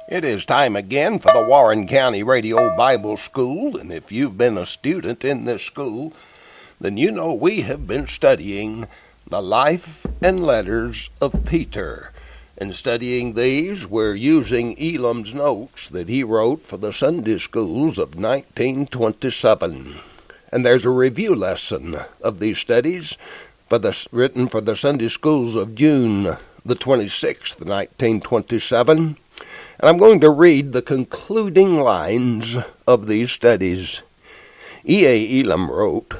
It is time again for the Warren County Radio Bible School, and if you've been a student in this school, then you know we have been studying the life and letters of Peter. In studying these, we're using Elam's notes that he wrote for the Sunday schools of 1927. And there's a review lesson of these studies written for the Sunday schools of June the 26th, 1927. And I'm going to read the concluding lines of these studies. E.A. Elam wrote,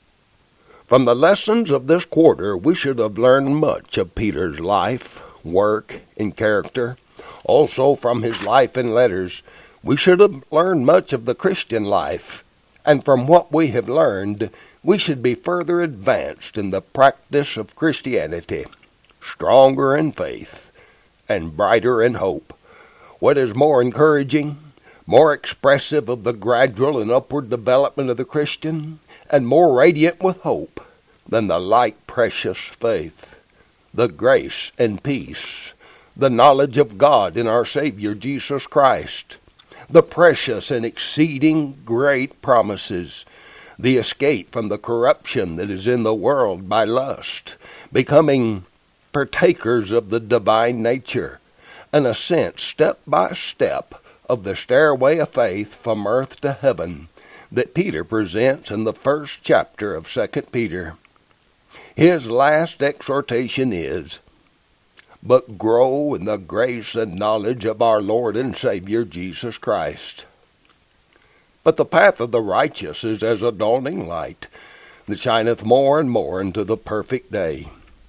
"From the lessons of this quarter, we should have learned much of Peter's life, work, and character. Also from his life and letters, we should have learned much of the Christian life. And from what we have learned, we should be further advanced in the practice of Christianity, stronger in faith, and brighter in hope. What is more encouraging, more expressive of the gradual and upward development of the Christian, and more radiant with hope than the like precious faith, the grace and peace, the knowledge of God in our Savior Jesus Christ, the precious and exceeding great promises, the escape from the corruption that is in the world by lust, becoming partakers of the divine nature, an ascent step by step of the stairway of faith from earth to heaven that Peter presents in the first chapter of 2 Peter. His last exhortation is, "But grow in the grace and knowledge of our Lord and Savior Jesus Christ." But the path of the righteous is as a dawning light that shineth more and more into the perfect day.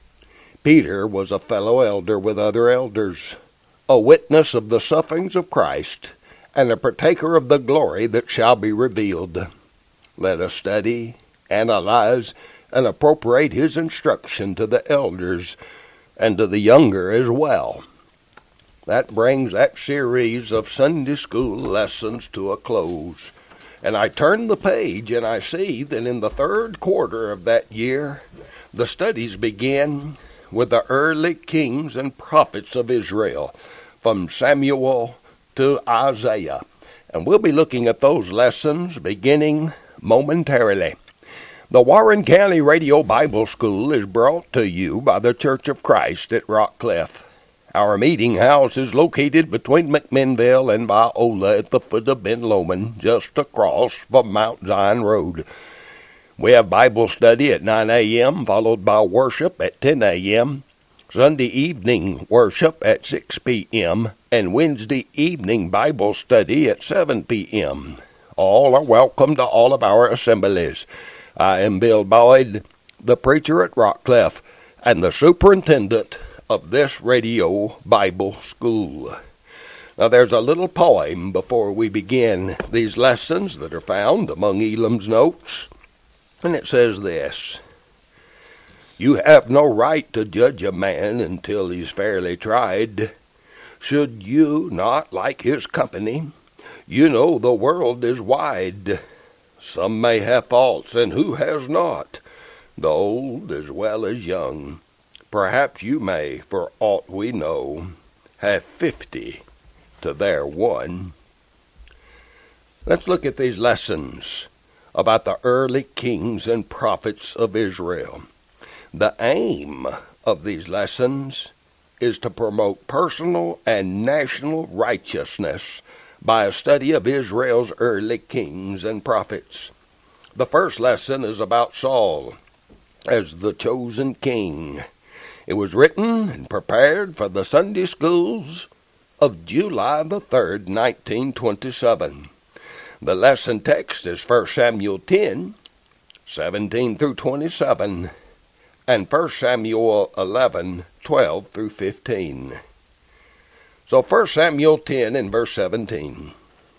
Peter was a fellow elder with other elders, a witness of the sufferings of Christ, and a partaker of the glory that shall be revealed. Let us study, analyze, and appropriate his instruction to the elders and to the younger as well. That brings that series of Sunday school lessons to a close. And I turn the page and I see that in the third quarter of that year, the studies begin with the early kings and prophets of Israel, from Samuel to Isaiah. And we'll be looking at those lessons beginning momentarily. The Warren County Radio Bible School is brought to you by the Church of Christ at Rockcliff. Our meeting house is located between McMinnville and Viola at the foot of Ben Lomond, just across from Mount Zion Road. We have Bible study at 9 a.m., followed by worship at 10 a.m., Sunday evening worship at 6 p.m., and Wednesday evening Bible study at 7 p.m. All are welcome to all of our assemblies. I am Bill Boyd, the preacher at Rockcliff, and the superintendent of this radio Bible school. Now there's a little poem before we begin these lessons that are found among Elam's notes, and it says this: "You have no right to judge a man until he's fairly tried. Should you not like his company, you know the world is wide. Some may have faults, and who has not? The old as well as young. Perhaps you may, for aught we know, have 50 to their one." Let's look at these lessons about the early kings and prophets of Israel. The aim of these lessons is to promote personal and national righteousness by a study of Israel's early kings and prophets. The first lesson is about Saul as the chosen king. It was written and prepared for the Sunday schools of July the 3rd, 1927. The lesson text is 1 Samuel 10, 17 through 27, and 1 Samuel 11, 12 through 15. So 1 Samuel 10 and verse 17.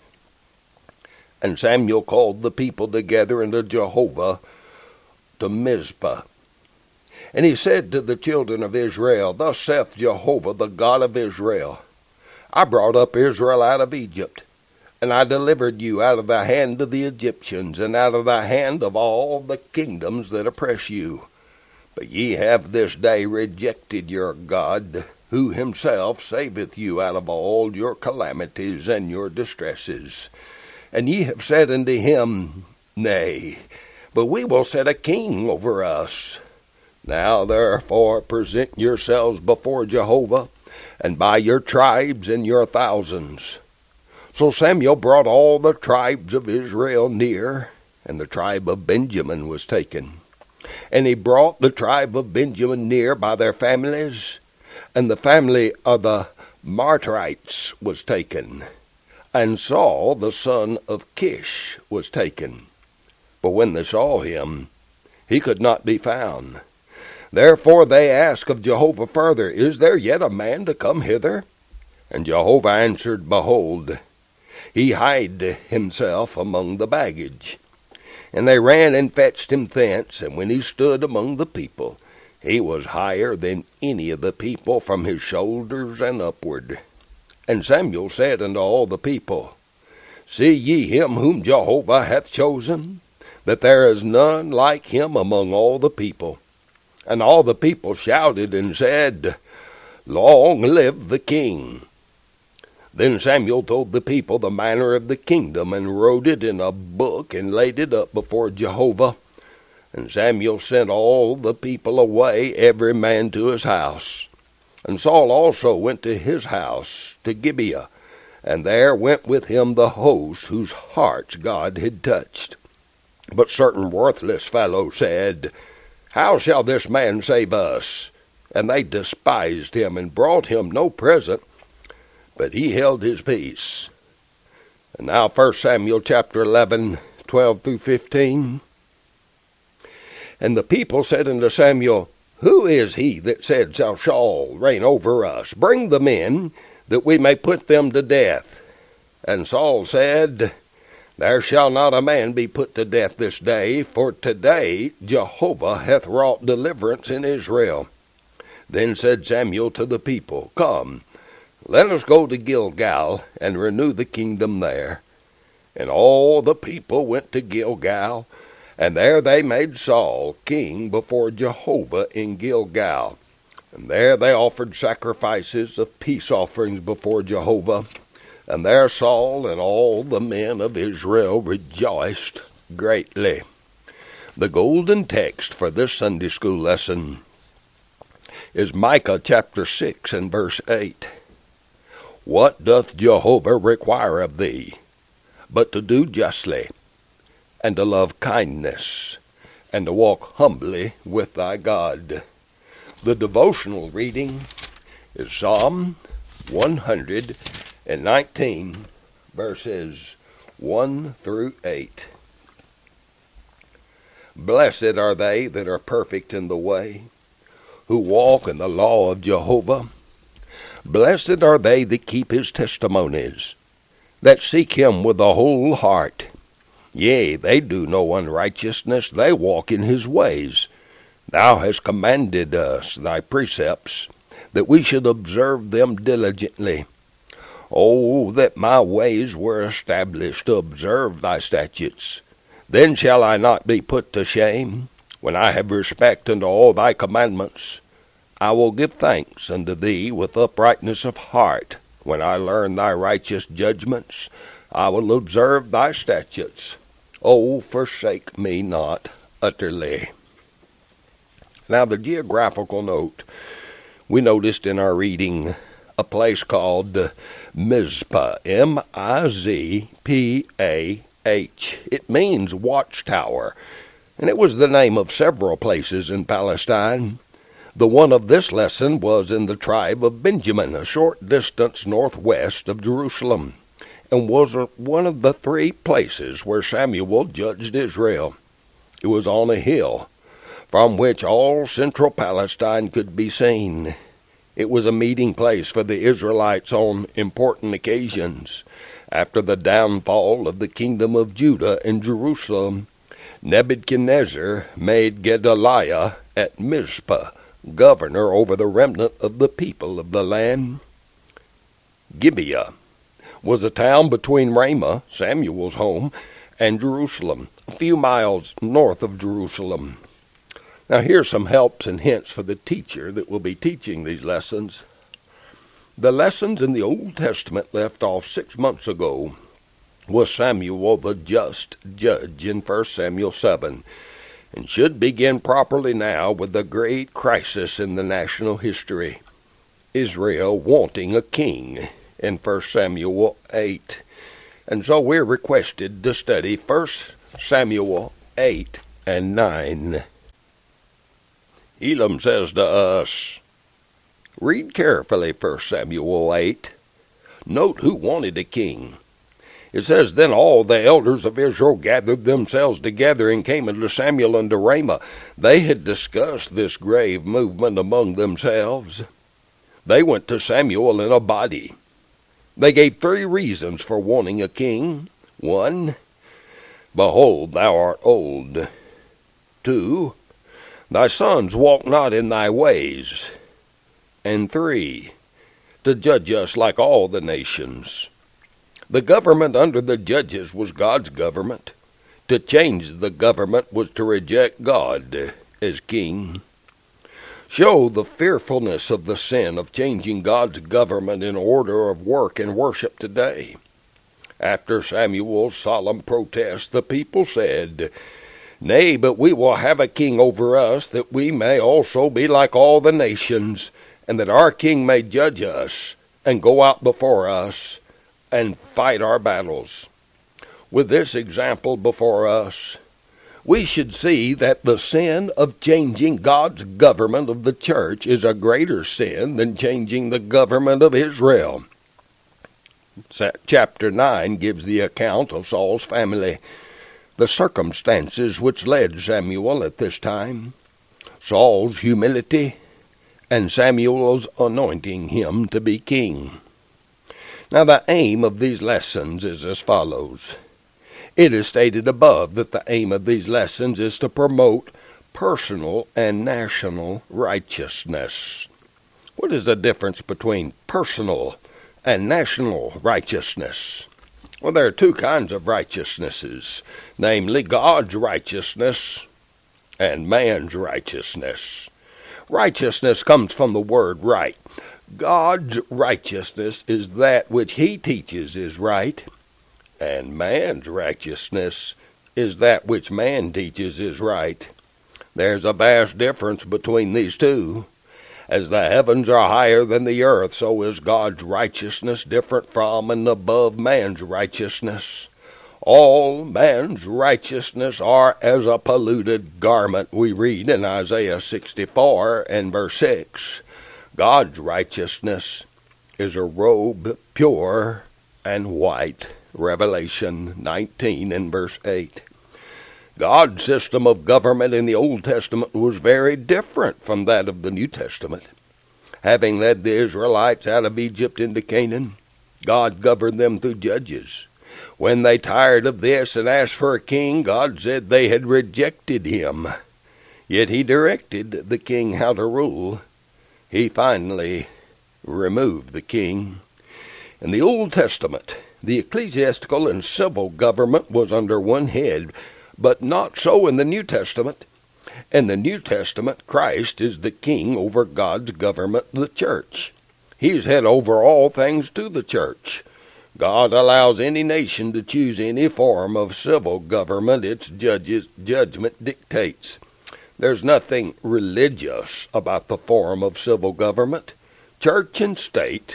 "And Samuel called the people together unto Jehovah to Mizpah. And he said to the children of Israel, Thus saith Jehovah, the God of Israel, I brought up Israel out of Egypt, and I delivered you out of the hand of the Egyptians, and out of the hand of all the kingdoms that oppress you. But ye have this day rejected your God, who himself saveth you out of all your calamities and your distresses. And ye have said unto him, Nay, but we will set a king over us. Now therefore present yourselves before Jehovah, and by your tribes and your thousands. So Samuel brought all the tribes of Israel near, and the tribe of Benjamin was taken. And he brought the tribe of Benjamin near by their families, and the family of the Martirites was taken. And Saul, the son of Kish, was taken. But when they saw him, he could not be found. Therefore they asked of Jehovah further, Is there yet a man to come hither? And Jehovah answered, Behold, he hid himself among the baggage. And they ran and fetched him thence, and when he stood among the people, he was higher than any of the people from his shoulders and upward. And Samuel said unto all the people, See ye him whom Jehovah hath chosen, that there is none like him among all the people. And all the people shouted and said, Long live the king. Then Samuel told the people the manner of the kingdom, and wrote it in a book, and laid it up before Jehovah. And Samuel sent all the people away, every man to his house. And Saul also went to his house, to Gibeah, and there went with him the host whose hearts God had touched. But certain worthless fellows said, How shall this man save us? And they despised him, and brought him no present, but he held his peace. And now 1 Samuel chapter 11, 12 through 15. And the people said unto Samuel, Who is he that said, Shall Saul reign over us? Bring the men, that we may put them to death. And Saul said, There shall not a man be put to death this day, for today Jehovah hath wrought deliverance in Israel. Then said Samuel to the people, Come, let us go to Gilgal, and renew the kingdom there. And all the people went to Gilgal, and there they made Saul king before Jehovah in Gilgal. And there they offered sacrifices of peace offerings before Jehovah. And there Saul and all the men of Israel rejoiced greatly. The golden text for this Sunday school lesson is Micah chapter 6 and verse 8. What doth Jehovah require of thee, but to do justly, and to love kindness, and to walk humbly with thy God? The devotional reading is Psalm 119, verses 1 through 8. Blessed are they that are perfect in the way, who walk in the law of Jehovah. Blessed are they that keep his testimonies, that seek him with the whole heart. Yea, they do no unrighteousness, they walk in his ways. Thou hast commanded us thy precepts, that we should observe them diligently. Oh, that my ways were established to observe thy statutes. Then shall I not be put to shame, when I have respect unto all thy commandments. I will give thanks unto thee with uprightness of heart. When I learn thy righteous judgments, I will observe thy statutes. Oh, forsake me not utterly. Now, the geographical note, we noticed in our reading a place called Mizpah, M-I-Z-P-A-H. It means watchtower, and it was the name of several places in Palestine. The one of this lesson was in the tribe of Benjamin, a short distance northwest of Jerusalem, and was one of the 3 places where Samuel judged Israel. It was on a hill, from which all central Palestine could be seen. It was a meeting place for the Israelites on important occasions. After the downfall of the kingdom of Judah in Jerusalem, Nebuchadnezzar made Gedaliah at Mizpah governor over the remnant of the people of the land. Gibeah was a town between Ramah, Samuel's home, and Jerusalem, a few miles north of Jerusalem. Now here's some helps and hints for the teacher that will be teaching these lessons. The lessons in the Old Testament left off 6 months ago was Samuel the just judge in 1 Samuel 7, and should begin properly now with the great crisis in the national history, Israel wanting a king in 1 Samuel 8. And so we're requested to study 1 Samuel 8 and 9. Elam says to us, read carefully 1 Samuel 8. Note who wanted a king. It says, then all the elders of Israel gathered themselves together and came unto Samuel unto Ramah. They had discussed this grave movement among themselves. They went to Samuel in a body. They gave 3 reasons for wanting a king. 1, behold, thou art old. 2, thy sons walk not in thy ways. And 3, to judge us like all the nations. The government under the judges was God's government. To change the government was to reject God as king. Show the fearfulness of the sin of changing God's government in order of work and worship today. After Samuel's solemn protest, the people said, nay, but we will have a king over us, that we may also be like all the nations, and that our king may judge us, and go out before us, and fight our battles. With this example before us, we should see that the sin of changing God's government of the church is a greater sin than changing the government of Israel. Chapter 9 gives the account of Saul's family, the circumstances which led Samuel at this time, Saul's humility, and Samuel's anointing him to be king. Now the aim of these lessons is as follows. It is stated above that the aim of these lessons is to promote personal and national righteousness. What is the difference between personal and national righteousness? Well, there are 2 kinds of righteousnesses, namely God's righteousness and man's righteousness. Righteousness comes from the word right. God's righteousness is that which He teaches is right, and man's righteousness is that which man teaches is right. There's a vast difference between these 2. As the heavens are higher than the earth, so is God's righteousness different from and above man's righteousness. All man's righteousness are as a polluted garment, we read in Isaiah 64 and verse 6. God's righteousness is a robe pure and white, Revelation 19 and verse 8. God's system of government in the Old Testament was very different from that of the New Testament. Having led the Israelites out of Egypt into Canaan, God governed them through judges. When they tired of this and asked for a king, God said they had rejected Him. Yet He directed the king how to rule. He finally removed the king. In the Old Testament, the ecclesiastical and civil government was under one head, but not so in the New Testament. In the New Testament, Christ is the king over God's government, the church. He's head over all things to the church. God allows any nation to choose any form of civil government its judgment dictates. There's nothing religious about the form of civil government. Church and state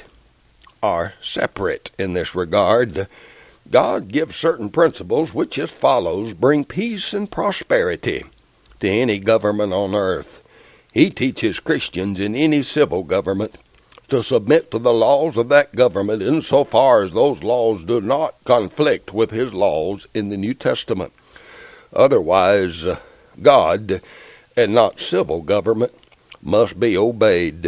are separate in this regard. God gives certain principles which, as follows, bring peace and prosperity to any government on earth. He teaches Christians in any civil government to submit to the laws of that government insofar as those laws do not conflict with His laws in the New Testament. Otherwise, God, and not civil government, must be obeyed.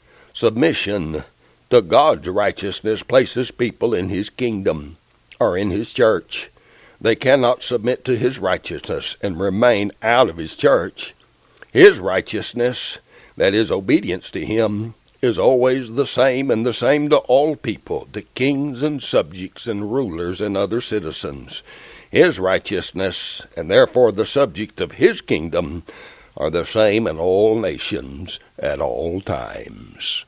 Submission to God's righteousness places people in His kingdom, or in His church. They cannot submit to His righteousness and remain out of His church. His righteousness, that is, obedience to Him, is always the same, and the same to all people, to kings and subjects and rulers and other citizens. His righteousness, and therefore the subject of His kingdom, are the same in all nations at all times.